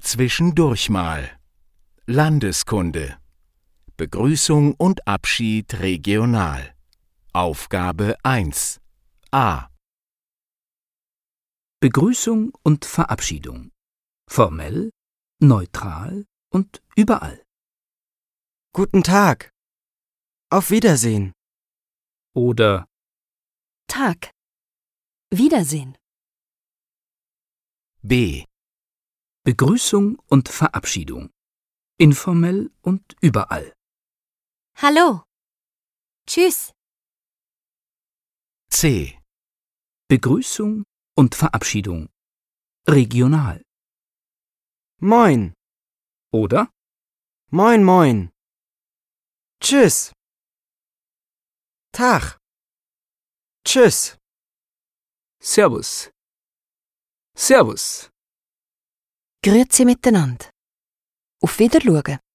Zwischendurch mal. Landeskunde. Begrüßung und Abschied regional. Aufgabe 1. A. Begrüßung und Verabschiedung. Formell, neutral und überall. Guten Tag. Auf Wiedersehen. Oder Tag. Wiedersehen. B. Begrüßung und Verabschiedung. Informell und überall. Hallo. Tschüss. C. Begrüßung und Verabschiedung. Regional. Moin. Oder Moin, moin. Tschüss. Tag. Tschüss. Servus. Servus. Grüezi miteinander. Auf Wiedersehen.